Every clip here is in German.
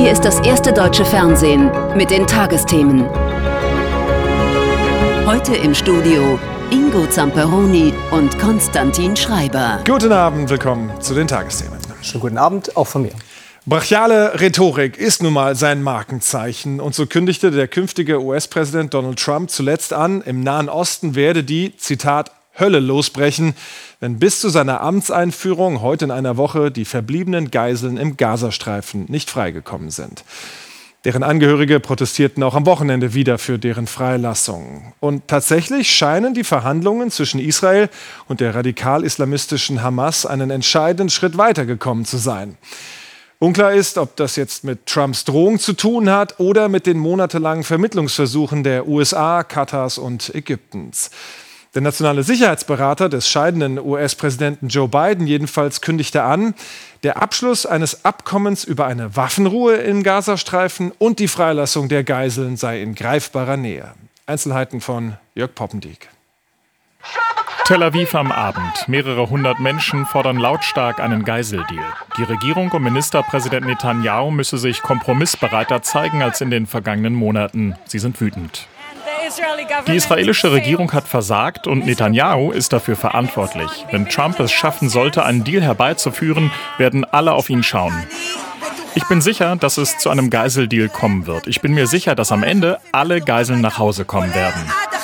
Hier ist das erste deutsche Fernsehen mit den Tagesthemen. Heute im Studio Ingo Zamperoni und Konstantin Schreiber. Guten Abend, willkommen zu den Tagesthemen. Schönen guten Abend, auch von mir. Brachiale Rhetorik ist nun mal sein Markenzeichen. Und so kündigte der künftige US-Präsident Donald Trump zuletzt an, im Nahen Osten werde die, Zitat, Hölle losbrechen, wenn bis zu seiner Amtseinführung heute in einer Woche die verbliebenen Geiseln im Gazastreifen nicht freigekommen sind. Deren Angehörige protestierten auch am Wochenende wieder für deren Freilassung. Und tatsächlich scheinen die Verhandlungen zwischen Israel und der radikal-islamistischen Hamas einen entscheidenden Schritt weitergekommen zu sein. Unklar ist, ob das jetzt mit Trumps Drohung zu tun hat oder mit den monatelangen Vermittlungsversuchen der USA, Katars und Ägyptens. Der nationale Sicherheitsberater des scheidenden US-Präsidenten Joe Biden jedenfalls kündigte an, der Abschluss eines Abkommens über eine Waffenruhe im Gazastreifen und die Freilassung der Geiseln sei in greifbarer Nähe. Einzelheiten von Jörg Poppendiek. Tel Aviv am Abend. Mehrere hundert Menschen fordern lautstark einen Geiseldeal. Die Regierung um Ministerpräsident Netanyahu müsse sich kompromissbereiter zeigen als in den vergangenen Monaten. Sie sind wütend. Die israelische Regierung hat versagt und Netanyahu ist dafür verantwortlich. Wenn Trump es schaffen sollte, einen Deal herbeizuführen, werden alle auf ihn schauen. Ich bin sicher, dass es zu einem Geiseldeal kommen wird. Ich bin mir sicher, dass am Ende alle Geiseln nach Hause kommen werden.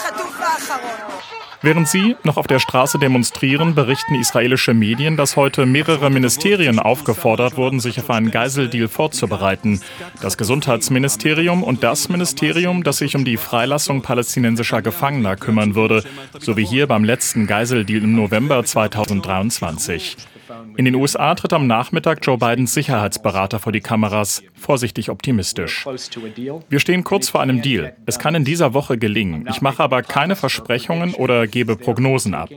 Während sie noch auf der Straße demonstrieren, berichten israelische Medien, dass heute mehrere Ministerien aufgefordert wurden, sich auf einen Geiseldeal vorzubereiten. Das Gesundheitsministerium und das Ministerium, das sich um die Freilassung palästinensischer Gefangener kümmern würde, so wie hier beim letzten Geiseldeal im November 2023. In den USA tritt am Nachmittag Joe Bidens Sicherheitsberater vor die Kameras, vorsichtig optimistisch. Wir stehen kurz vor einem Deal. Es kann in dieser Woche gelingen. Ich mache aber keine Versprechungen oder gebe Prognosen ab.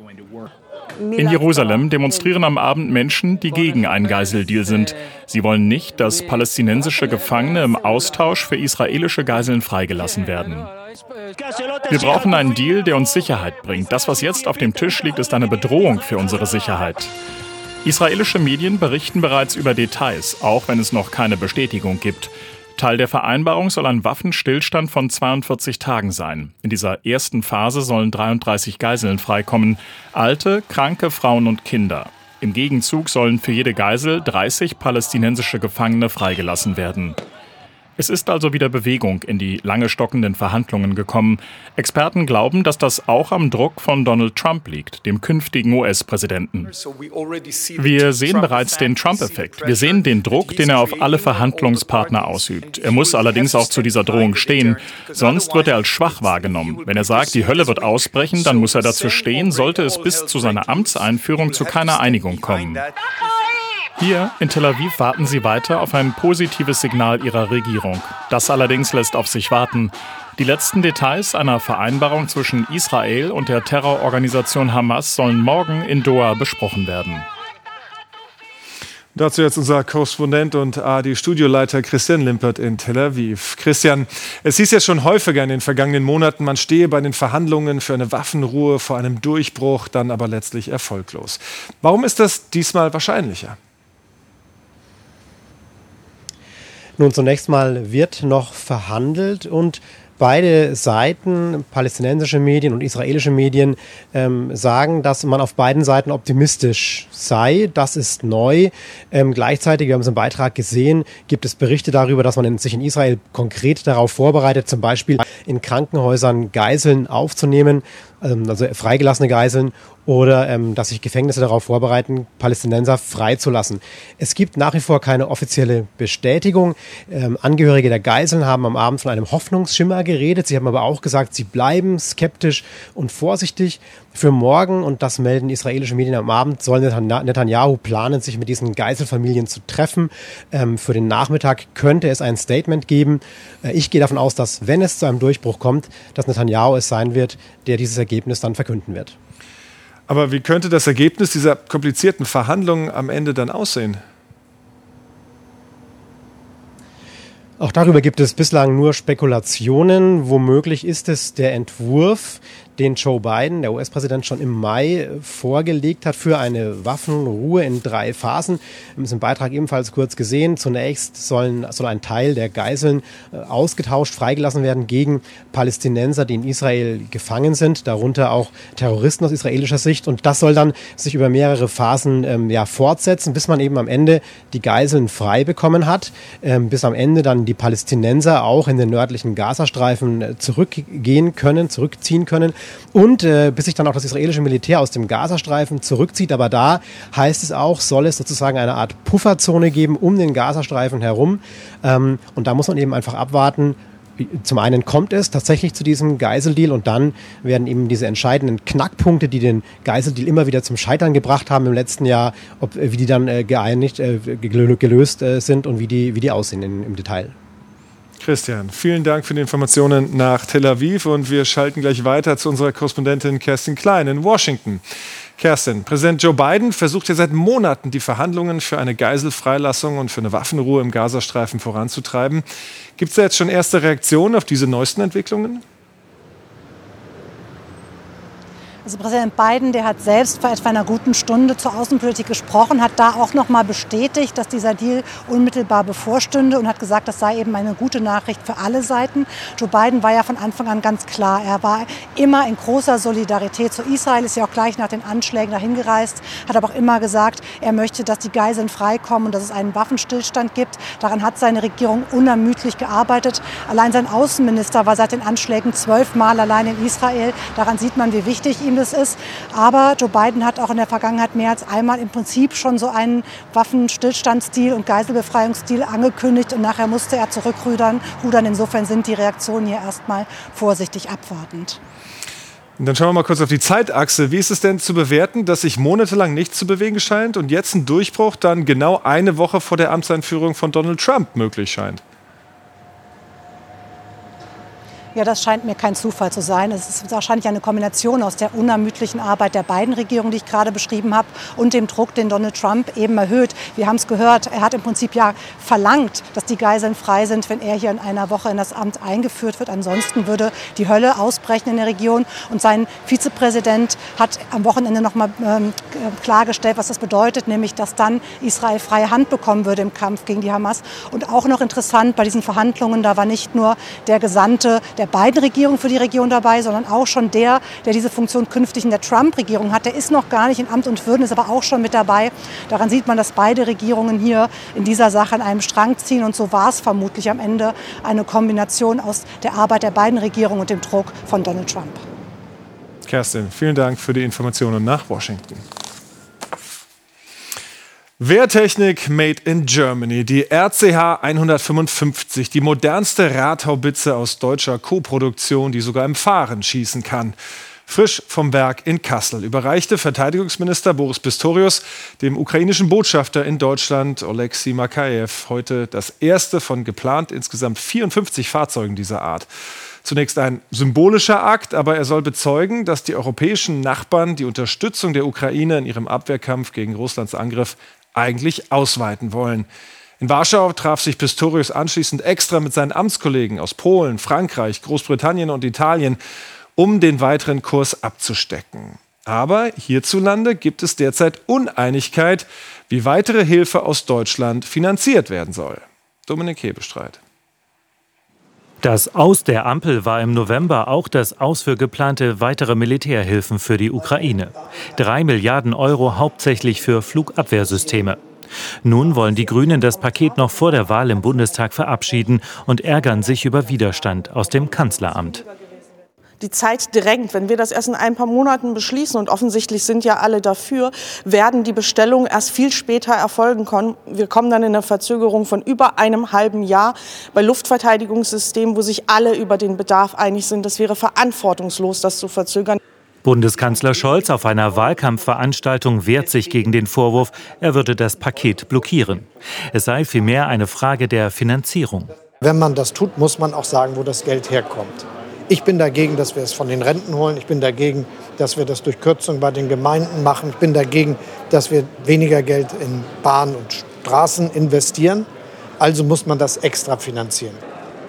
In Jerusalem demonstrieren am Abend Menschen, die gegen einen Geiseldeal sind. Sie wollen nicht, dass palästinensische Gefangene im Austausch für israelische Geiseln freigelassen werden. Wir brauchen einen Deal, der uns Sicherheit bringt. Das, was jetzt auf dem Tisch liegt, ist eine Bedrohung für unsere Sicherheit. Israelische Medien berichten bereits über Details, auch wenn es noch keine Bestätigung gibt. Teil der Vereinbarung soll ein Waffenstillstand von 42 Tagen sein. In dieser ersten Phase sollen 33 Geiseln freikommen. Alte, kranke Frauen und Kinder. Im Gegenzug sollen für jede Geisel 30 palästinensische Gefangene freigelassen werden. Es ist also wieder Bewegung in die lange stockenden Verhandlungen gekommen. Experten glauben, dass das auch am Druck von Donald Trump liegt, dem künftigen US-Präsidenten. Wir sehen bereits den Trump-Effekt. Wir sehen den Druck, den er auf alle Verhandlungspartner ausübt. Er muss allerdings auch zu dieser Drohung stehen, sonst wird er als schwach wahrgenommen. Wenn er sagt, die Hölle wird ausbrechen, dann muss er dazu stehen, sollte es bis zu seiner Amtseinführung zu keiner Einigung kommen. Hier in Tel Aviv warten sie weiter auf ein positives Signal ihrer Regierung. Das allerdings lässt auf sich warten. Die letzten Details einer Vereinbarung zwischen Israel und der Terrororganisation Hamas sollen morgen in Doha besprochen werden. Dazu jetzt unser Korrespondent und ARD-Studioleiter Christian Limpert in Tel Aviv. Christian, es hieß ja schon häufiger in den vergangenen Monaten, man stehe bei den Verhandlungen für eine Waffenruhe vor einem Durchbruch, dann aber letztlich erfolglos. Warum ist das diesmal wahrscheinlicher? Nun, zunächst mal wird noch verhandelt und beide Seiten, palästinensische Medien und israelische Medien, sagen, dass man auf beiden Seiten optimistisch sei. Das ist neu. Gleichzeitig, wir haben es im Beitrag gesehen, gibt es Berichte darüber, dass man sich in Israel konkret darauf vorbereitet, zum Beispiel in Krankenhäusern Geiseln aufzunehmen, also freigelassene Geiseln, oder dass sich Gefängnisse darauf vorbereiten, Palästinenser freizulassen. Es gibt nach wie vor keine offizielle Bestätigung. Angehörige der Geiseln haben am Abend von einem Hoffnungsschimmer geredet. Sie haben aber auch gesagt, sie bleiben skeptisch und vorsichtig. Für morgen, und das melden israelische Medien am Abend, soll Netanyahu planen, sich mit diesen Geiselfamilien zu treffen. Für den Nachmittag könnte es ein Statement geben. Ich gehe davon aus, dass, wenn es zu einem Durchbruch kommt, dass Netanyahu es sein wird, der dieses Ergebnis dann verkünden wird. Aber wie könnte das Ergebnis dieser komplizierten Verhandlungen am Ende dann aussehen? Auch darüber gibt es bislang nur Spekulationen. Womöglich ist es der Entwurf, den Joe Biden, der US-Präsident, schon im Mai vorgelegt hat für eine Waffenruhe in 3 Phasen. Wir haben es im Beitrag ebenfalls kurz gesehen. Zunächst soll ein Teil der Geiseln ausgetauscht, freigelassen werden gegen Palästinenser, die in Israel gefangen sind, darunter auch Terroristen aus israelischer Sicht. Und das soll dann sich über mehrere Phasen fortsetzen, bis man eben am Ende die Geiseln frei bekommen hat, bis am Ende dann die Palästinenser auch in den nördlichen Gazastreifen zurückziehen können und bis sich dann auch das israelische Militär aus dem Gazastreifen zurückzieht. Aber da heißt es auch, soll es sozusagen eine Art Pufferzone geben um den Gazastreifen herum. Und da muss man eben einfach abwarten. Zum einen kommt es tatsächlich zu diesem Geiseldeal und dann werden eben diese entscheidenden Knackpunkte, die den Geiseldeal immer wieder zum Scheitern gebracht haben im letzten Jahr, wie die dann gelöst sind und wie die aussehen im Detail. Christian, vielen Dank für die Informationen nach Tel Aviv und wir schalten gleich weiter zu unserer Korrespondentin Kerstin Klein in Washington. Kerstin, Präsident Joe Biden versucht ja seit Monaten, die Verhandlungen für eine Geiselfreilassung und für eine Waffenruhe im Gazastreifen voranzutreiben. Gibt es da jetzt schon erste Reaktionen auf diese neuesten Entwicklungen? Also Präsident Biden, der hat selbst vor etwa einer guten Stunde zur Außenpolitik gesprochen, hat da auch noch mal bestätigt, dass dieser Deal unmittelbar bevorstünde und hat gesagt, das sei eben eine gute Nachricht für alle Seiten. Joe Biden war ja von Anfang an ganz klar, er war immer in großer Solidarität zu Israel, ist ja auch gleich nach den Anschlägen dahin gereist, hat aber auch immer gesagt, er möchte, dass die Geiseln freikommen und dass es einen Waffenstillstand gibt. Daran hat seine Regierung unermüdlich gearbeitet. Allein sein Außenminister war seit den Anschlägen 12 Mal allein in Israel. Daran sieht man, wie wichtig ihm das ist. Aber Joe Biden hat auch in der Vergangenheit mehr als einmal im Prinzip schon so einen Waffenstillstandsdeal und Geiselbefreiungsdeal angekündigt und nachher musste er zurückrudern. Insofern sind die Reaktionen hier erstmal vorsichtig abwartend. Und dann schauen wir mal kurz auf die Zeitachse. Wie ist es denn zu bewerten, dass sich monatelang nichts zu bewegen scheint und jetzt ein Durchbruch dann genau eine Woche vor der Amtseinführung von Donald Trump möglich scheint? Ja, das scheint mir kein Zufall zu sein. Es ist wahrscheinlich eine Kombination aus der unermüdlichen Arbeit der beiden Regierungen, die ich gerade beschrieben habe, und dem Druck, den Donald Trump eben erhöht. Wir haben es gehört, er hat im Prinzip ja verlangt, dass die Geiseln frei sind, wenn er hier in einer Woche in das Amt eingeführt wird. Ansonsten würde die Hölle ausbrechen in der Region. Und sein Vizepräsident hat am Wochenende noch mal klargestellt, was das bedeutet, nämlich, dass dann Israel freie Hand bekommen würde im Kampf gegen die Hamas. Und auch noch interessant bei diesen Verhandlungen, da war nicht nur der Gesandte der beiden Regierungen für die Region dabei, sondern auch schon der diese Funktion künftig in der Trump-Regierung hat. Der ist noch gar nicht in Amt und Würden, ist aber auch schon mit dabei. Daran sieht man, dass beide Regierungen hier in dieser Sache an einem Strang ziehen. Und so war es vermutlich am Ende eine Kombination aus der Arbeit der beiden Regierungen und dem Druck von Donald Trump. Kerstin, vielen Dank für die Informationen nach Washington. Wehrtechnik made in Germany. Die RCH 155, die modernste Radhaubitze aus deutscher Koproduktion, die sogar im Fahren schießen kann. Frisch vom Werk in Kassel überreichte Verteidigungsminister Boris Pistorius dem ukrainischen Botschafter in Deutschland, Oleksiy Makajew, heute das erste von geplant insgesamt 54 Fahrzeugen dieser Art. Zunächst ein symbolischer Akt, aber er soll bezeugen, dass die europäischen Nachbarn die Unterstützung der Ukraine in ihrem Abwehrkampf gegen Russlands Angriff eigentlich ausweiten wollen. In Warschau traf sich Pistorius anschließend extra mit seinen Amtskollegen aus Polen, Frankreich, Großbritannien und Italien, um den weiteren Kurs abzustecken. Aber hierzulande gibt es derzeit Uneinigkeit, wie weitere Hilfe aus Deutschland finanziert werden soll. Dominik Hebestreit. Das Aus der Ampel war im November auch das Aus für geplante weitere Militärhilfen für die Ukraine. 3 Milliarden Euro hauptsächlich für Flugabwehrsysteme. Nun wollen die Grünen das Paket noch vor der Wahl im Bundestag verabschieden und ärgern sich über Widerstand aus dem Kanzleramt. Die Zeit drängt. Wenn wir das erst in ein paar Monaten beschließen, und offensichtlich sind ja alle dafür, werden die Bestellungen erst viel später erfolgen können. Wir kommen dann in eine Verzögerung von über einem halben Jahr bei Luftverteidigungssystemen, wo sich alle über den Bedarf einig sind. Das wäre verantwortungslos, das zu verzögern. Bundeskanzler Scholz auf einer Wahlkampfveranstaltung wehrt sich gegen den Vorwurf, er würde das Paket blockieren. Es sei vielmehr eine Frage der Finanzierung. Wenn man das tut, muss man auch sagen, wo das Geld herkommt. Ich bin dagegen, dass wir es von den Renten holen. Ich bin dagegen, dass wir das durch Kürzungen bei den Gemeinden machen. Ich bin dagegen, dass wir weniger Geld in Bahn und Straßen investieren. Also muss man das extra finanzieren.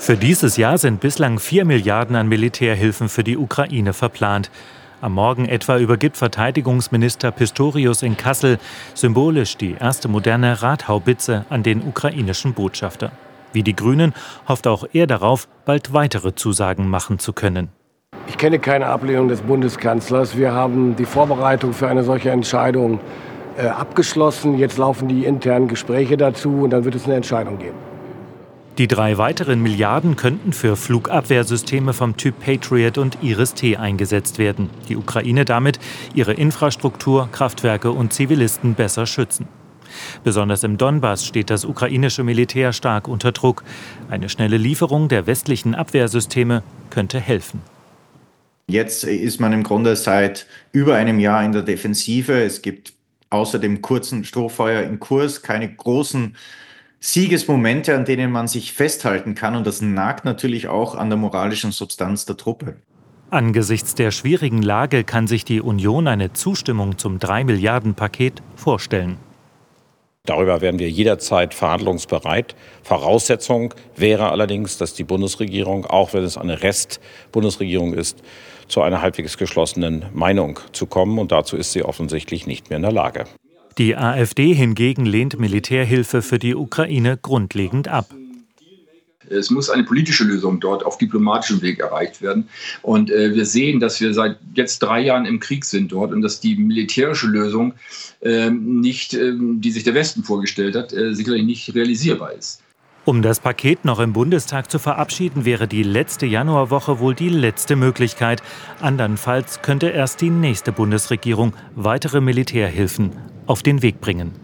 Für dieses Jahr sind bislang 4 Milliarden an Militärhilfen für die Ukraine verplant. Am Morgen etwa übergibt Verteidigungsminister Pistorius in Kassel symbolisch die erste moderne Radhaubitze an den ukrainischen Botschafter. Wie die Grünen hofft auch er darauf, bald weitere Zusagen machen zu können. Ich kenne keine Ablehnung des Bundeskanzlers. Wir haben die Vorbereitung für eine solche Entscheidung abgeschlossen. Jetzt laufen die internen Gespräche dazu und dann wird es eine Entscheidung geben. Die 3 weiteren Milliarden könnten für Flugabwehrsysteme vom Typ Patriot und Iris-T eingesetzt werden. Die Ukraine damit ihre Infrastruktur, Kraftwerke und Zivilisten besser schützen. Besonders im Donbass steht das ukrainische Militär stark unter Druck. Eine schnelle Lieferung der westlichen Abwehrsysteme könnte helfen. Jetzt ist man im Grunde seit über einem Jahr in der Defensive. Es gibt außer dem kurzen Strohfeuer in Kurs keine großen Siegesmomente, an denen man sich festhalten kann. Und das nagt natürlich auch an der moralischen Substanz der Truppe. Angesichts der schwierigen Lage kann sich die Union eine Zustimmung zum 3-Milliarden-Paket vorstellen. Darüber wären wir jederzeit verhandlungsbereit. Voraussetzung wäre allerdings, dass die Bundesregierung, auch wenn es eine Rest-Bundesregierung ist, zu einer halbwegs geschlossenen Meinung zu kommen. Und dazu ist sie offensichtlich nicht mehr in der Lage. Die AfD hingegen lehnt Militärhilfe für die Ukraine grundlegend ab. Es muss eine politische Lösung dort auf diplomatischem Weg erreicht werden. Und wir sehen, dass wir seit jetzt 3 Jahren im Krieg sind dort und dass die militärische Lösung nicht, die sich der Westen vorgestellt hat, sicherlich nicht realisierbar ist. Um das Paket noch im Bundestag zu verabschieden, wäre die letzte Januarwoche wohl die letzte Möglichkeit. Andernfalls könnte erst die nächste Bundesregierung weitere Militärhilfen auf den Weg bringen.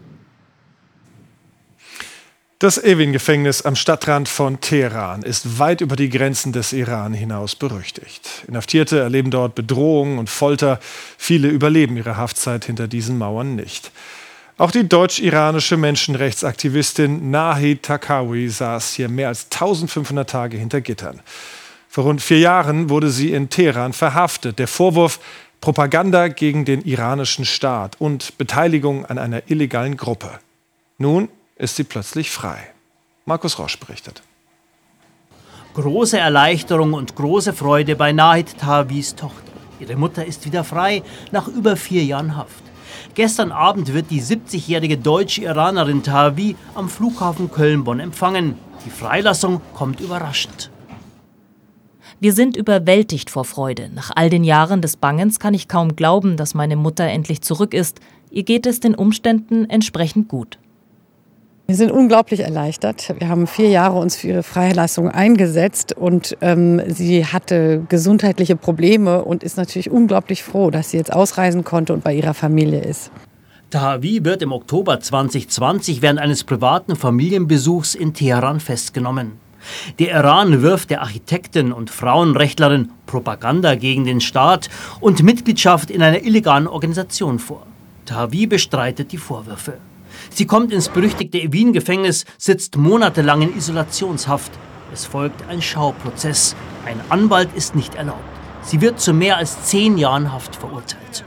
Das Evin-Gefängnis am Stadtrand von Teheran ist weit über die Grenzen des Iran hinaus berüchtigt. Inhaftierte erleben dort Bedrohungen und Folter. Viele überleben ihre Haftzeit hinter diesen Mauern nicht. Auch die deutsch-iranische Menschenrechtsaktivistin Nahid Takawi saß hier mehr als 1500 Tage hinter Gittern. Vor rund 4 Jahren wurde sie in Teheran verhaftet. Der Vorwurf: Propaganda gegen den iranischen Staat und Beteiligung an einer illegalen Gruppe. Nun ist sie plötzlich frei. Markus Rosch berichtet. Große Erleichterung und große Freude bei Nahid Tahawis Tochter. Ihre Mutter ist wieder frei nach über 4 Jahren Haft. Gestern Abend wird die 70-jährige Deutsch-Iranerin Tahawi am Flughafen Köln-Bonn empfangen. Die Freilassung kommt überraschend. Wir sind überwältigt vor Freude. Nach all den Jahren des Bangens kann ich kaum glauben, dass meine Mutter endlich zurück ist. Ihr geht es den Umständen entsprechend gut. Wir sind unglaublich erleichtert. Wir haben 4 Jahre uns für ihre Freilassung eingesetzt und sie hatte gesundheitliche Probleme und ist natürlich unglaublich froh, dass sie jetzt ausreisen konnte und bei ihrer Familie ist. Tahawi wird im Oktober 2020 während eines privaten Familienbesuchs in Teheran festgenommen. Der Iran wirft der Architektin und Frauenrechtlerin Propaganda gegen den Staat und Mitgliedschaft in einer illegalen Organisation vor. Tahawi bestreitet die Vorwürfe. Sie kommt ins berüchtigte Evin-Gefängnis, sitzt monatelang in Isolationshaft. Es folgt ein Schauprozess. Ein Anwalt ist nicht erlaubt. Sie wird zu mehr als 10 Jahren Haft verurteilt.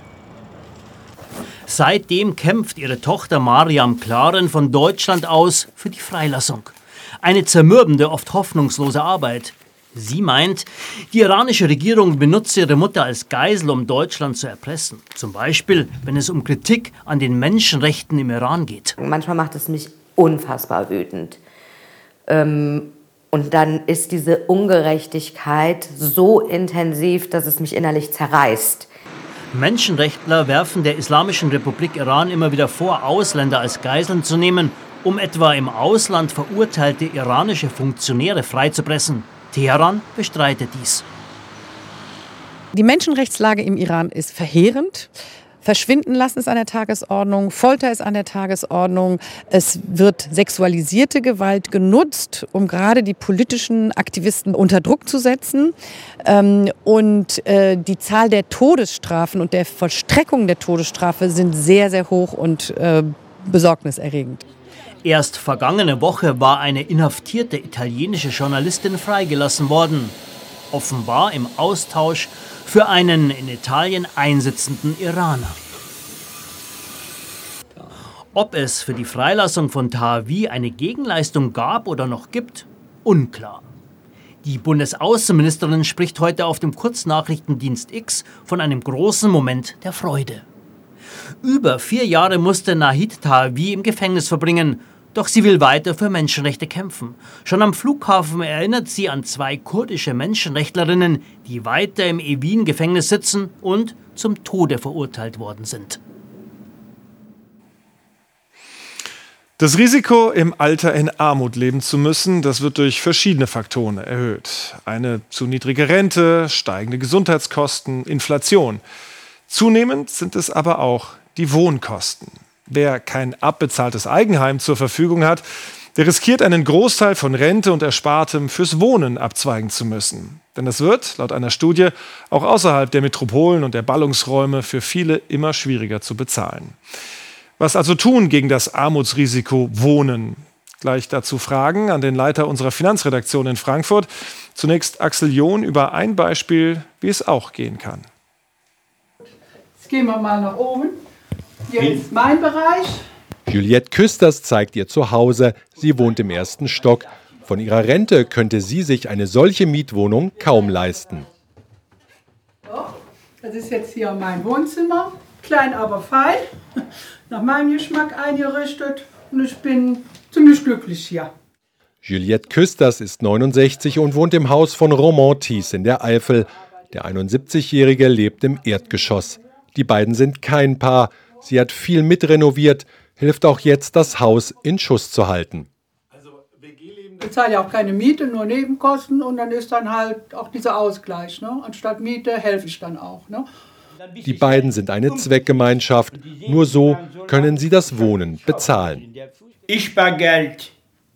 Seitdem kämpft ihre Tochter Mariam Klaren von Deutschland aus für die Freilassung. Eine zermürbende, oft hoffnungslose Arbeit. Sie meint, die iranische Regierung benutze ihre Mutter als Geisel, um Deutschland zu erpressen. Zum Beispiel, wenn es um Kritik an den Menschenrechten im Iran geht. Manchmal macht es mich unfassbar wütend. Und dann ist diese Ungerechtigkeit so intensiv, dass es mich innerlich zerreißt. Menschenrechtler werfen der Islamischen Republik Iran immer wieder vor, Ausländer als Geiseln zu nehmen, um etwa im Ausland verurteilte iranische Funktionäre freizupressen. Teheran bestreitet dies. Die Menschenrechtslage im Iran ist verheerend. Verschwinden lassen ist an der Tagesordnung, Folter ist an der Tagesordnung. Es wird sexualisierte Gewalt genutzt, um gerade die politischen Aktivisten unter Druck zu setzen. Und die Zahl der Todesstrafen und der Vollstreckung der Todesstrafe sind sehr, sehr hoch und besorgniserregend. Erst vergangene Woche war eine inhaftierte italienische Journalistin freigelassen worden. Offenbar im Austausch für einen in Italien einsitzenden Iraner. Ob es für die Freilassung von Tahawi eine Gegenleistung gab oder noch gibt, unklar. Die Bundesaußenministerin spricht heute auf dem Kurznachrichtendienst X von einem großen Moment der Freude. Über 4 Jahre musste Nahid Talvi im Gefängnis verbringen. Doch sie will weiter für Menschenrechte kämpfen. Schon am Flughafen erinnert sie an 2 kurdische Menschenrechtlerinnen, die weiter im Evin-Gefängnis sitzen und zum Tode verurteilt worden sind. Das Risiko, im Alter in Armut leben zu müssen, das wird durch verschiedene Faktoren erhöht. Eine zu niedrige Rente, steigende Gesundheitskosten, Inflation. Zunehmend sind es aber auch die Wohnkosten. Wer kein abbezahltes Eigenheim zur Verfügung hat, der riskiert einen Großteil von Rente und Erspartem fürs Wohnen abzweigen zu müssen. Denn es wird, laut einer Studie, auch außerhalb der Metropolen und der Ballungsräume für viele immer schwieriger zu bezahlen. Was also tun gegen das Armutsrisiko Wohnen? Gleich dazu Fragen an den Leiter unserer Finanzredaktion in Frankfurt. Zunächst Axel John über ein Beispiel, wie es auch gehen kann. Jetzt gehen wir mal nach oben. Hier ist mein Bereich. Juliette Küsters zeigt ihr Zuhause. Sie wohnt im 1. Stock. Von ihrer Rente könnte sie sich eine solche Mietwohnung kaum leisten. Doch, das ist jetzt hier mein Wohnzimmer. Klein, aber fein. Nach meinem Geschmack eingerichtet. Und ich bin ziemlich glücklich hier. Juliette Küsters ist 69 und wohnt im Haus von Roman-Thies in der Eifel. Der 71-Jährige lebt im Erdgeschoss. Die beiden sind kein Paar. Sie hat viel mitrenoviert, hilft auch jetzt, das Haus in Schuss zu halten. Ich bezahle ja auch keine Miete, nur Nebenkosten und dann ist dann halt auch dieser Ausgleich. Ne? Anstatt Miete helfe ich dann auch. Ne? Die beiden sind eine Zweckgemeinschaft. Nur so können sie das Wohnen bezahlen. Ich spare Geld,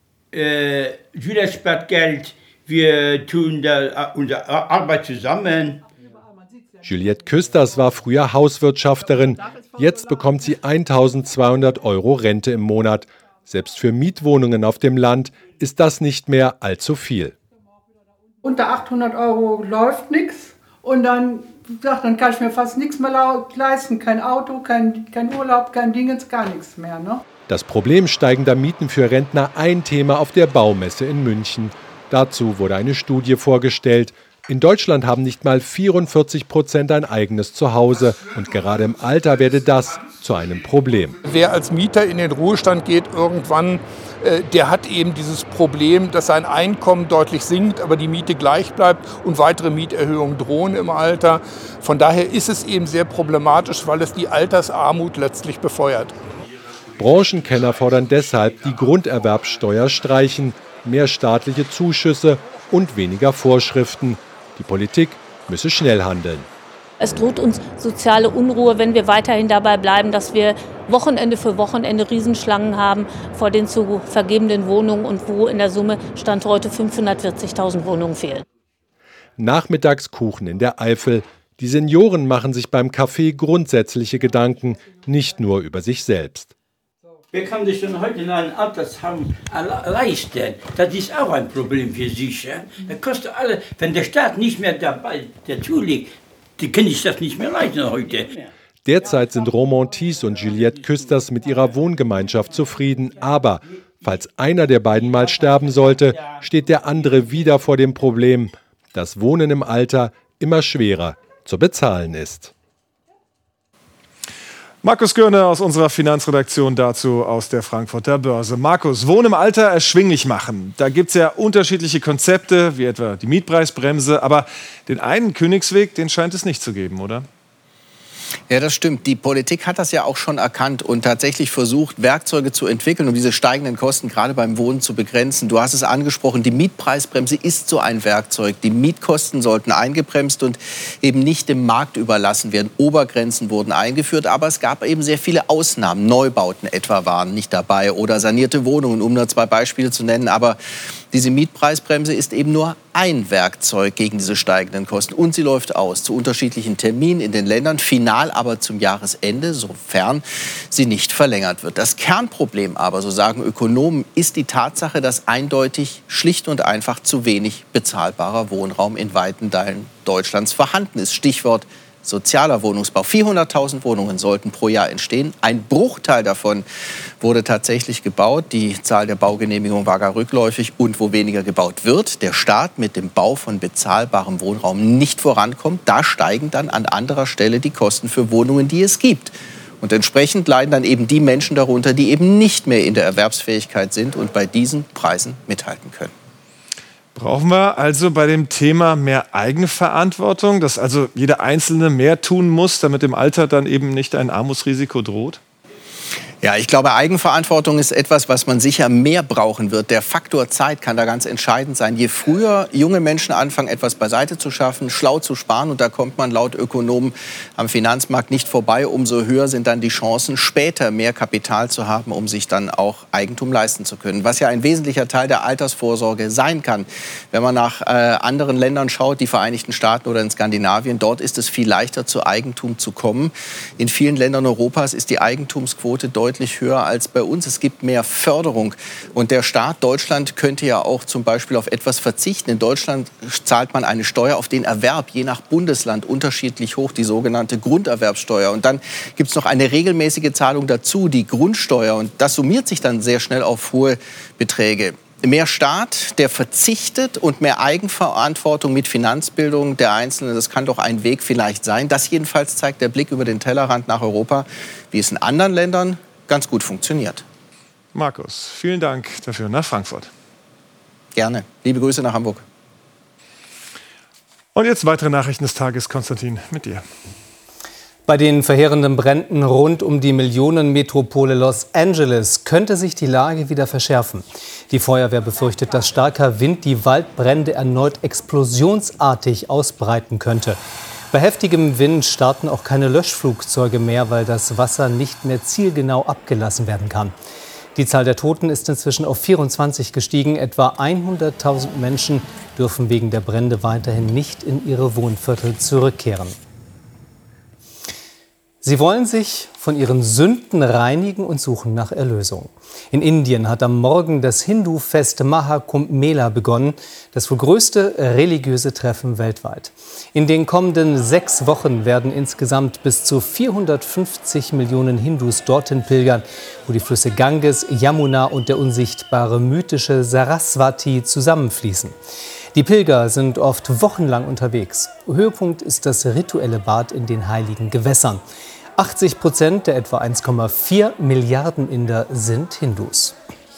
Julia spart Geld, wir tun unsere Arbeit zusammen. Juliette Küsters war früher Hauswirtschafterin. Jetzt bekommt sie 1.200 € Rente im Monat. Selbst für Mietwohnungen auf dem Land ist das nicht mehr allzu viel. Unter 800 € läuft nichts und dann kann ich mir fast nichts mehr leisten. Kein Auto, kein Urlaub, kein Dingens, gar nichts mehr. Ne? Das Problem steigender Mieten für Rentner ein Thema auf der Baumesse in München. Dazu wurde eine Studie vorgestellt. In Deutschland haben nicht mal 44% ein eigenes Zuhause. Und gerade im Alter werde das zu einem Problem. Wer als Mieter in den Ruhestand geht irgendwann, der hat eben dieses Problem, dass sein Einkommen deutlich sinkt, aber die Miete gleich bleibt und weitere Mieterhöhungen drohen im Alter. Von daher ist es eben sehr problematisch, weil es die Altersarmut letztlich befeuert. Branchenkenner fordern deshalb die Grunderwerbsteuer streichen, mehr staatliche Zuschüsse und weniger Vorschriften. Die Politik müsse schnell handeln. Es droht uns soziale Unruhe, wenn wir weiterhin dabei bleiben, dass wir Wochenende für Wochenende Riesenschlangen haben vor den zu vergebenden Wohnungen und wo in der Summe Stand heute 540.000 Wohnungen fehlen. Nachmittagskuchen in der Eifel. Die Senioren machen sich beim Kaffee grundsätzliche Gedanken, nicht nur über sich selbst. Wer kann sich denn heute in einem Altersheim leisten? Das ist auch ein Problem für sich. Ja? Das kostet alle, wenn der Staat nicht mehr dabei zulegt, die können sich das nicht mehr leisten heute. Derzeit sind Roman-Thies und Juliette Küsters mit ihrer Wohngemeinschaft zufrieden. Aber falls einer der beiden mal sterben sollte, steht der andere wieder vor dem Problem, dass Wohnen im Alter immer schwerer zu bezahlen ist. Markus Görner aus unserer Finanzredaktion dazu aus der Frankfurter Börse. Markus, Wohnen im Alter erschwinglich machen. Da gibt es ja unterschiedliche Konzepte, wie etwa die Mietpreisbremse. Aber den einen Königsweg, den scheint es nicht zu geben, oder? Ja, das stimmt. Die Politik hat das ja auch schon erkannt und tatsächlich versucht, Werkzeuge zu entwickeln, um diese steigenden Kosten gerade beim Wohnen zu begrenzen. Du hast es angesprochen, die Mietpreisbremse ist so ein Werkzeug. Die Mietkosten sollten eingebremst und eben nicht dem Markt überlassen werden. Obergrenzen wurden eingeführt, aber es gab eben sehr viele Ausnahmen. Neubauten etwa waren nicht dabei oder sanierte Wohnungen, um nur 2 Beispiele zu nennen. Aber diese Mietpreisbremse ist eben nur ein Werkzeug gegen diese steigenden Kosten. Und sie läuft aus zu unterschiedlichen Terminen in den Ländern, final aber zum Jahresende, sofern sie nicht verlängert wird. Das Kernproblem aber, so sagen Ökonomen, ist die Tatsache, dass eindeutig schlicht und einfach zu wenig bezahlbarer Wohnraum in weiten Teilen Deutschlands vorhanden ist. Stichwort sozialer Wohnungsbau. 400.000 Wohnungen sollten pro Jahr entstehen. Ein Bruchteil davon wurde tatsächlich gebaut. Die Zahl der Baugenehmigungen war gar rückläufig. Und wo weniger gebaut wird, der Staat mit dem Bau von bezahlbarem Wohnraum nicht vorankommt, da steigen dann an anderer Stelle die Kosten für Wohnungen, die es gibt. Und entsprechend leiden dann eben die Menschen darunter, die eben nicht mehr in der Erwerbsfähigkeit sind und bei diesen Preisen mithalten können. Brauchen wir also bei dem Thema mehr Eigenverantwortung, dass also jeder Einzelne mehr tun muss, damit im Alter dann eben nicht ein Armutsrisiko droht? Ja, ich glaube, Eigenverantwortung ist etwas, was man sicher mehr brauchen wird. Der Faktor Zeit kann da ganz entscheidend sein. Je früher junge Menschen anfangen, etwas beiseite zu schaffen, schlau zu sparen, und da kommt man laut Ökonomen am Finanzmarkt nicht vorbei, umso höher sind dann die Chancen, später mehr Kapital zu haben, um sich dann auch Eigentum leisten zu können. Was ja ein wesentlicher Teil der Altersvorsorge sein kann. Wenn man nach anderen Ländern schaut, die Vereinigten Staaten oder in Skandinavien, dort ist es viel leichter, zu Eigentum zu kommen. In vielen Ländern Europas ist die Eigentumsquote deutlich höher als bei uns. Es gibt mehr Förderung. Und der Staat Deutschland könnte ja auch zum Beispiel auf etwas verzichten. In Deutschland zahlt man eine Steuer auf den Erwerb, je nach Bundesland unterschiedlich hoch, die sogenannte Grunderwerbsteuer. Und dann gibt es noch eine regelmäßige Zahlung dazu, die Grundsteuer. Und das summiert sich dann sehr schnell auf hohe Beträge. Mehr Staat, der verzichtet, und mehr Eigenverantwortung mit Finanzbildung der Einzelnen, das kann doch ein Weg vielleicht sein. Das jedenfalls zeigt der Blick über den Tellerrand nach Europa, wie es in anderen Ländern ganz gut funktioniert. Markus, vielen Dank dafür nach Frankfurt. Gerne. Liebe Grüße nach Hamburg. Und jetzt weitere Nachrichten des Tages. Konstantin, mit dir. Bei den verheerenden Bränden rund um die Millionenmetropole Los Angeles könnte sich die Lage wieder verschärfen. Die Feuerwehr befürchtet, dass starker Wind die Waldbrände erneut explosionsartig ausbreiten könnte. Bei heftigem Wind starten auch keine Löschflugzeuge mehr, weil das Wasser nicht mehr zielgenau abgelassen werden kann. Die Zahl der Toten ist inzwischen auf 24 gestiegen. Etwa 100.000 Menschen dürfen wegen der Brände weiterhin nicht in ihre Wohnviertel zurückkehren. Sie wollen sich von ihren Sünden reinigen und suchen nach Erlösung. In Indien hat am Morgen das Hindu-Fest Maha Kumbh Mela begonnen, das wohl größte religiöse Treffen weltweit. In den kommenden 6 Wochen werden insgesamt bis zu 450 Millionen Hindus dorthin pilgern, wo die Flüsse Ganges, Yamuna und der unsichtbare mythische Saraswati zusammenfließen. Die Pilger sind oft wochenlang unterwegs. Höhepunkt ist das rituelle Bad in den heiligen Gewässern. 80% der etwa 1,4 Milliarden Inder sind Hindus.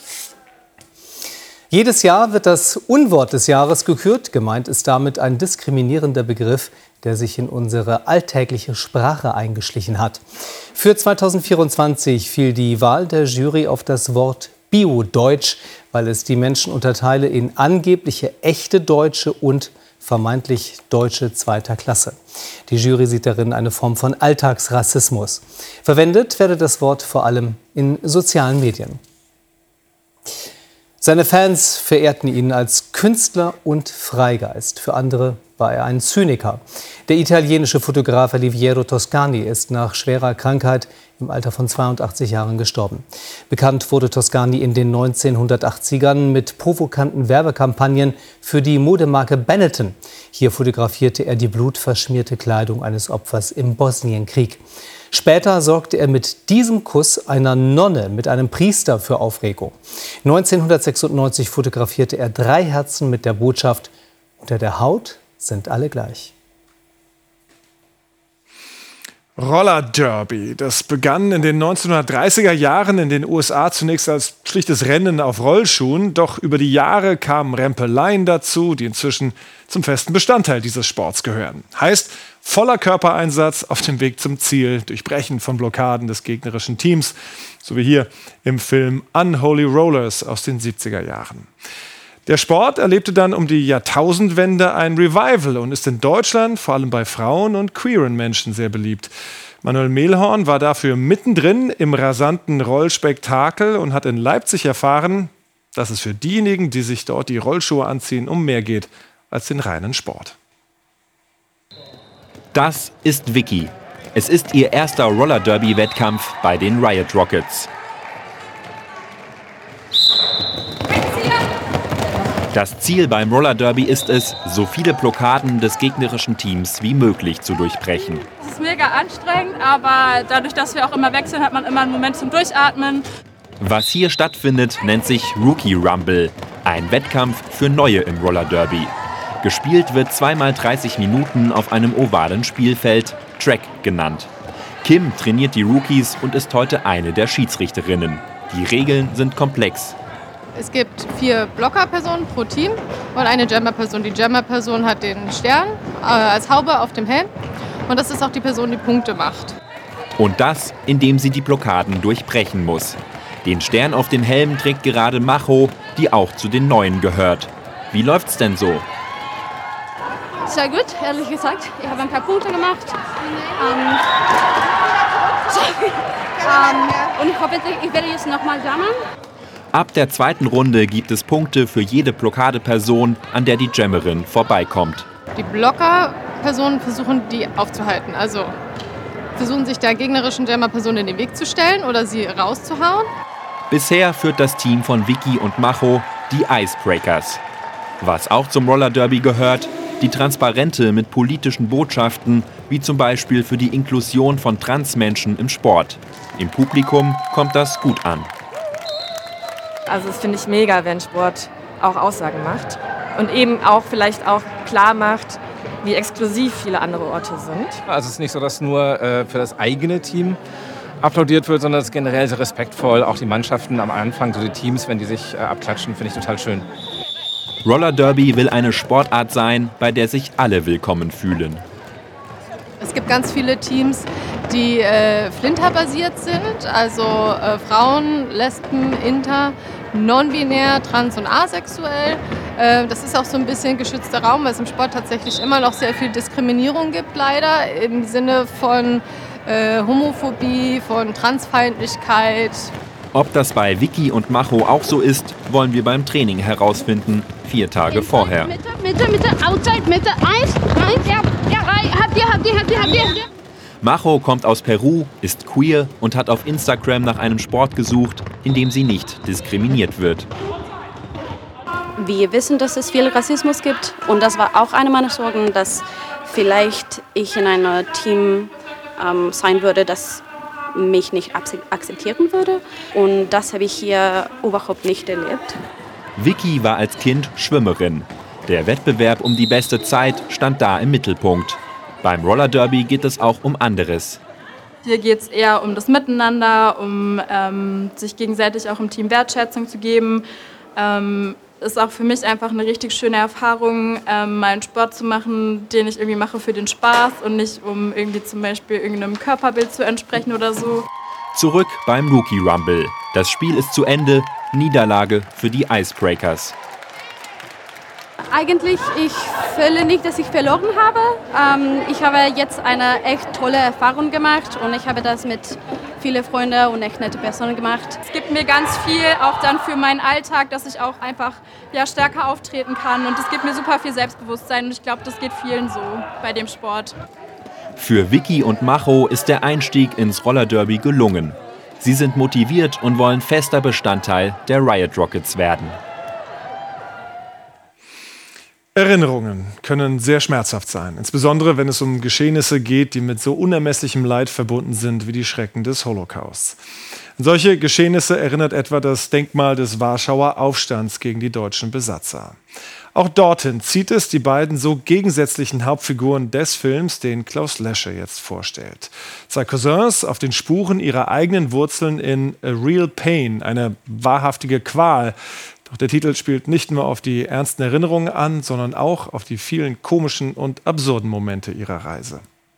Jedes Jahr wird das Unwort des Jahres gekürt. Gemeint ist damit ein diskriminierender Begriff, der sich in unsere alltägliche Sprache eingeschlichen hat. Für 2024 fiel die Wahl der Jury auf das Wort Bio-Deutsch, weil es die Menschen unterteile in angebliche echte Deutsche und vermeintlich Deutsche zweiter Klasse. Die Jury sieht darin eine Form von Alltagsrassismus. Verwendet werde das Wort vor allem in sozialen Medien. Seine Fans verehrten ihn als Künstler und Freigeist. Für andere war er ein Zyniker. Der italienische Fotograf Oliviero Toscani ist nach schwerer Krankheit im Alter von 82 Jahren gestorben. Bekannt wurde Toscani in den 1980ern mit provokanten Werbekampagnen für die Modemarke Benetton. Hier fotografierte er die blutverschmierte Kleidung eines Opfers im Bosnienkrieg. Später sorgte er mit diesem Kuss einer Nonne mit einem Priester für Aufregung. 1996 fotografierte er 3 Herzen mit der Botschaft: Unter der Haut sind alle gleich. Roller Derby. Das begann in den 1930er Jahren in den USA zunächst als schlichtes Rennen auf Rollschuhen. Doch über die Jahre kamen Rempeleien dazu, die inzwischen zum festen Bestandteil dieses Sports gehören. Heißt, voller Körpereinsatz auf dem Weg zum Ziel, Durchbrechen von Blockaden des gegnerischen Teams. So wie hier im Film Unholy Rollers aus den 70er Jahren. Der Sport erlebte dann um die Jahrtausendwende ein Revival und ist in Deutschland vor allem bei Frauen und queeren Menschen sehr beliebt. Manuel Mehlhorn war dafür mittendrin im rasanten Rollspektakel und hat in Leipzig erfahren, dass es für diejenigen, die sich dort die Rollschuhe anziehen, um mehr geht als den reinen Sport. Das ist Vicky. Es ist ihr erster Roller-Derby-Wettkampf bei den Riot Rockets. Das Ziel beim Roller Derby ist es, so viele Blockaden des gegnerischen Teams wie möglich zu durchbrechen. ist mega anstrengend, aber dadurch, dass wir auch immer wechseln, hat man immer einen Moment zum Durchatmen. Was hier stattfindet, nennt sich Rookie Rumble, ein Wettkampf für Neue im Roller Derby. Gespielt wird 2x30 Minuten auf einem ovalen Spielfeld, Track genannt. Kim trainiert die Rookies und ist heute eine der Schiedsrichterinnen. Die Regeln sind komplex. Es gibt 4 Blockerpersonen pro Team und eine Jammer-Person. Die Jammer-Person hat den Stern als Haube auf dem Helm und das ist auch die Person, die Punkte macht. Und das, indem sie die Blockaden durchbrechen muss. Den Stern auf dem Helm trägt gerade Macho, die auch zu den Neuen gehört. Wie läuft's denn so? Sehr gut, ehrlich gesagt. Ich habe ein paar Punkte gemacht. Und ich hoffe, ich werde jetzt nochmal jammern. Ab der zweiten Runde gibt es Punkte für jede Blockadeperson, an der die Jammerin vorbeikommt. Die Blockerpersonen versuchen, die aufzuhalten. Also versuchen sich der gegnerischen Jammer-Person in den Weg zu stellen oder sie rauszuhauen. Bisher führt das Team von Vicky und Macho die Icebreakers. Was auch zum Roller Derby gehört, die Transparente mit politischen Botschaften, wie zum Beispiel für die Inklusion von Transmenschen im Sport. Im Publikum kommt das gut an. Also das finde ich mega, wenn Sport auch Aussagen macht und eben auch vielleicht auch klar macht, wie exklusiv viele andere Orte sind. Also es ist nicht so, dass nur für das eigene Team applaudiert wird, sondern es ist generell sehr respektvoll. Auch die Mannschaften am Anfang, so die Teams, wenn die sich abklatschen, finde ich total schön. Roller Derby will eine Sportart sein, bei der sich alle willkommen fühlen. Es gibt ganz viele Teams, die Flinter-basiert sind, also Frauen, Lesben, Inter, non-binär, trans- und asexuell. Das ist auch so ein bisschen geschützter Raum, weil es im Sport tatsächlich immer noch sehr viel Diskriminierung gibt, leider, im Sinne von Homophobie, von Transfeindlichkeit. Ob das bei Vicky und Macho auch so ist, wollen wir beim Training herausfinden, 4 Tage vorher. Mitte, outside, Mitte, 1, ja, habt ihr. Macho kommt aus Peru, ist queer und hat auf Instagram nach einem Sport gesucht, in dem sie nicht diskriminiert wird. Wir wissen, dass es viel Rassismus gibt und das war auch eine meiner Sorgen, dass vielleicht ich in einem Team sein würde, das mich nicht akzeptieren würde. Und das habe ich hier überhaupt nicht erlebt. Vicky war als Kind Schwimmerin. Der Wettbewerb um die beste Zeit stand da im Mittelpunkt. Beim Roller Derby geht es auch um anderes. Hier geht es eher um das Miteinander, um sich gegenseitig auch im Team Wertschätzung zu geben. Ist auch für mich einfach eine richtig schöne Erfahrung, mal einen Sport zu machen, den ich irgendwie mache für den Spaß und nicht um irgendwie zum Beispiel irgendeinem Körperbild zu entsprechen oder so. Zurück beim Rookie Rumble. Das Spiel ist zu Ende. Niederlage für die Icebreakers. Eigentlich, ich fühle nicht, dass ich verloren habe. Ich habe jetzt eine echt tolle Erfahrung gemacht und ich habe das mit vielen Freunden und echt nette Personen gemacht. Es gibt mir ganz viel, auch dann für meinen Alltag, dass ich auch einfach stärker auftreten kann und es gibt mir super viel Selbstbewusstsein und ich glaube, das geht vielen so bei dem Sport. Für Vicky und Macho ist der Einstieg ins Roller Derby gelungen. Sie sind motiviert und wollen fester Bestandteil der Riot Rockets werden. Erinnerungen können sehr schmerzhaft sein, insbesondere wenn es um Geschehnisse geht, die mit so unermesslichem Leid verbunden sind wie die Schrecken des Holocaust. An solche Geschehnisse erinnert etwa das Denkmal des Warschauer Aufstands gegen die deutschen Besatzer. Auch dorthin zieht es die beiden so gegensätzlichen Hauptfiguren des Films, den Klaus Lesche jetzt vorstellt. 2 Cousins auf den Spuren ihrer eigenen Wurzeln in A Real Pain, eine wahrhaftige Qual. Doch der Titel spielt nicht nur auf die ernsten Erinnerungen an, sondern auch auf die vielen komischen und absurden Momente ihrer Reise.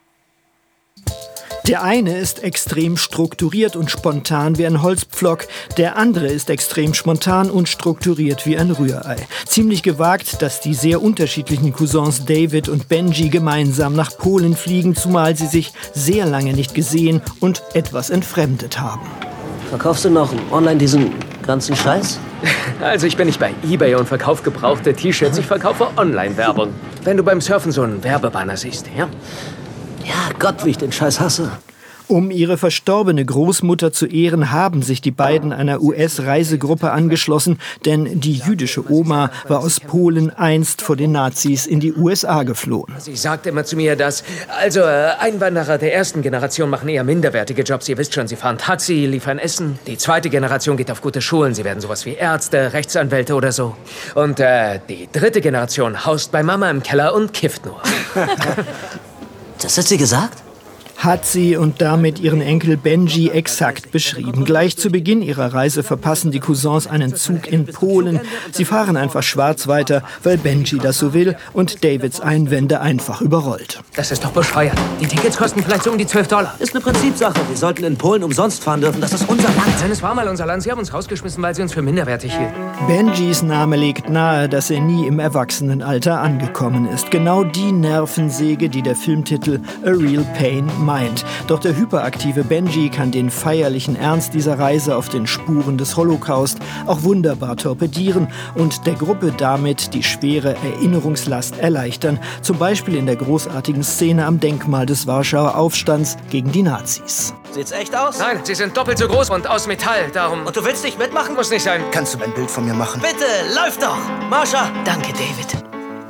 Der eine ist extrem strukturiert und spontan wie ein Holzpflock, der andere ist extrem spontan und strukturiert wie ein Rührei. Ziemlich gewagt, dass die sehr unterschiedlichen Cousins David und Benji gemeinsam nach Polen fliegen, zumal sie sich sehr lange nicht gesehen und etwas entfremdet haben. Verkaufst du noch online diesen ganzen Scheiß? Also ich bin nicht bei eBay und verkaufe gebrauchte T-Shirts, ich verkaufe Online-Werbung. Wenn du beim Surfen so einen Werbebanner siehst, ja? Ja, Gott, wie ich den Scheiß hasse. Um ihre verstorbene Großmutter zu ehren, haben sich die beiden einer US-Reisegruppe angeschlossen, denn die jüdische Oma war aus Polen einst vor den Nazis in die USA geflohen. Sie sagt immer zu mir, dass Einwanderer der ersten Generation machen eher minderwertige Jobs. Ihr wisst schon, sie fahren Taxi, liefern Essen. Die zweite Generation geht auf gute Schulen. Sie werden sowas wie Ärzte, Rechtsanwälte oder so. Und die dritte Generation haust bei Mama im Keller und kifft nur. Das hat sie gesagt? Hat sie und damit ihren Enkel Benji exakt beschrieben. Gleich zu Beginn ihrer Reise verpassen die Cousins einen Zug in Polen. Sie fahren einfach schwarz weiter, weil Benji das so will und Davids Einwände einfach überrollt. Das ist doch bescheuert. Die Tickets kosten vielleicht so um die $12. Ist eine Prinzipsache. Wir sollten in Polen umsonst fahren dürfen. Das ist unser Land. Nein, es war mal unser Land. Sie haben uns rausgeschmissen, weil sie uns für minderwertig hielten. Benjis Name legt nahe, dass er nie im Erwachsenenalter angekommen ist. Genau die Nervensäge, die der Filmtitel A Real Pain meint. Doch der hyperaktive Benji kann den feierlichen Ernst dieser Reise auf den Spuren des Holocaust auch wunderbar torpedieren und der Gruppe damit die schwere Erinnerungslast erleichtern. Zum Beispiel in der großartigen Szene am Denkmal des Warschauer Aufstands gegen die Nazis. Sieht's echt aus? Nein, sie sind doppelt so groß und aus Metall, darum... Und du willst nicht mitmachen? Muss nicht sein. Kannst du ein Bild von mir machen? Bitte, läuft doch! Marsha! Danke, David.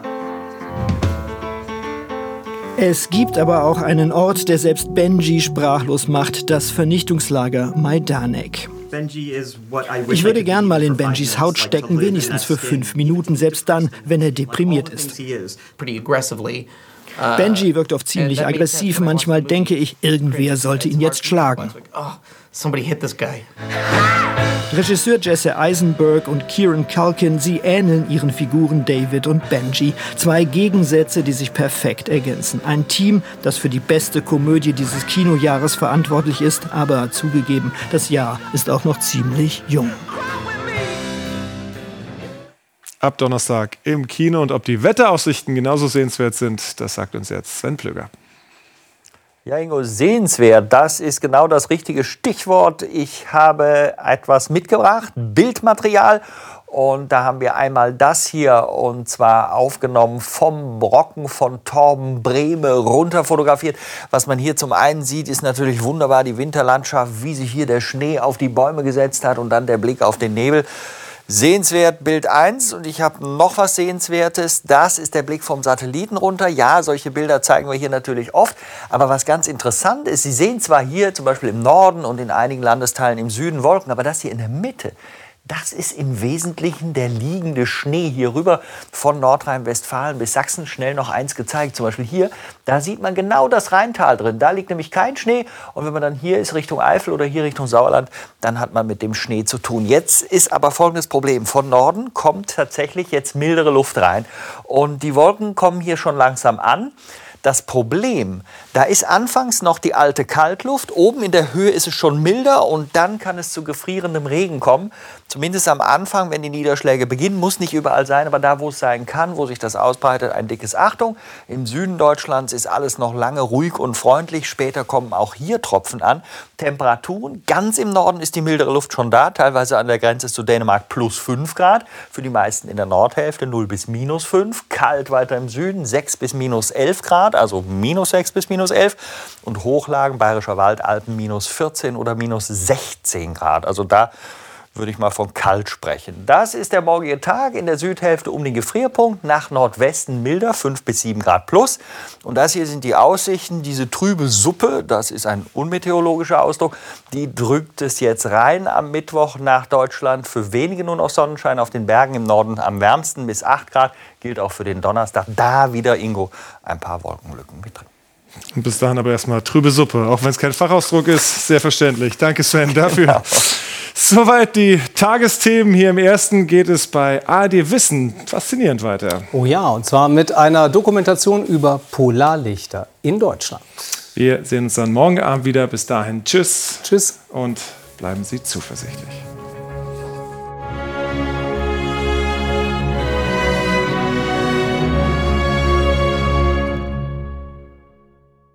Es gibt aber auch einen Ort, der selbst Benji sprachlos macht, das Vernichtungslager Majdanek. Ich würde gern mal in Benjis Haut stecken, wenigstens für 5 Minuten, selbst dann, wenn er deprimiert ist. Benji wirkt oft ziemlich aggressiv, manchmal denke ich, irgendwer sollte ihn jetzt schlagen. Regisseur Jesse Eisenberg und Kieran Culkin, sie ähneln ihren Figuren David und Benji. 2 Gegensätze, die sich perfekt ergänzen. Ein Team, das für die beste Komödie dieses Kinojahres verantwortlich ist, aber zugegeben, das Jahr ist auch noch ziemlich jung. Ab Donnerstag im Kino. Und ob die Wetteraussichten genauso sehenswert sind, das sagt uns jetzt Sven Plöger. Ja, Ingo, sehenswert, das ist genau das richtige Stichwort. Ich habe etwas mitgebracht, Bildmaterial. Und da haben wir einmal das hier, und zwar aufgenommen vom Brocken von Torben Brehme, runter fotografiert. Was man hier zum einen sieht, ist natürlich wunderbar die Winterlandschaft, wie sich hier der Schnee auf die Bäume gesetzt hat und dann der Blick auf den Nebel. Sehenswert Bild 1, und ich habe noch was Sehenswertes. Das ist der Blick vom Satelliten runter. Ja, solche Bilder zeigen wir hier natürlich oft. Aber was ganz interessant ist, Sie sehen zwar hier zum Beispiel im Norden und in einigen Landesteilen im Süden Wolken, aber das hier in der Mitte, das ist im Wesentlichen der liegende Schnee hier rüber von Nordrhein-Westfalen bis Sachsen. Schnell noch eins gezeigt, zum Beispiel hier, da sieht man genau das Rheintal drin. Da liegt nämlich kein Schnee, und wenn man dann hier ist Richtung Eifel oder hier Richtung Sauerland, dann hat man mit dem Schnee zu tun. Jetzt ist aber folgendes Problem. Von Norden kommt tatsächlich jetzt mildere Luft rein, und die Wolken kommen hier schon langsam an. Das Problem, da ist anfangs noch die alte Kaltluft, oben in der Höhe ist es schon milder, und dann kann es zu gefrierendem Regen kommen. Zumindest am Anfang, wenn die Niederschläge beginnen, muss nicht überall sein, aber da, wo es sein kann, wo sich das ausbreitet, ein dickes Achtung. Im Süden Deutschlands ist alles noch lange ruhig und freundlich, später kommen auch hier Tropfen an. Temperaturen, ganz im Norden ist die mildere Luft schon da, teilweise an der Grenze zu Dänemark plus 5 Grad, für die meisten in der Nordhälfte 0 bis minus 5, kalt weiter im Süden 6 bis minus 11 Grad. Also minus 6 bis minus 11, und Hochlagen, Bayerischer Wald, Alpen minus 14 oder minus 16 Grad. Also da würde ich mal von kalt sprechen. Das ist der morgige Tag, in der Südhälfte um den Gefrierpunkt, nach Nordwesten milder, 5 bis 7 Grad plus. Und das hier sind die Aussichten, diese trübe Suppe, das ist ein unmeteorologischer Ausdruck, die drückt es jetzt rein am Mittwoch nach Deutschland. Für wenige nur noch Sonnenschein, auf den Bergen im Norden am wärmsten bis 8 Grad, gilt auch für den Donnerstag. Da wieder, Ingo, ein paar Wolkenlücken mit drin. Und bis dahin aber erstmal trübe Suppe, auch wenn es kein Fachausdruck ist, sehr verständlich. Danke, Sven, dafür. Ja. Soweit die Tagesthemen. Hier im Ersten geht es bei ARD Wissen faszinierend weiter. Oh ja, und zwar mit einer Dokumentation über Polarlichter in Deutschland. Wir sehen uns dann morgen Abend wieder. Bis dahin, tschüss. Tschüss. Und bleiben Sie zuversichtlich.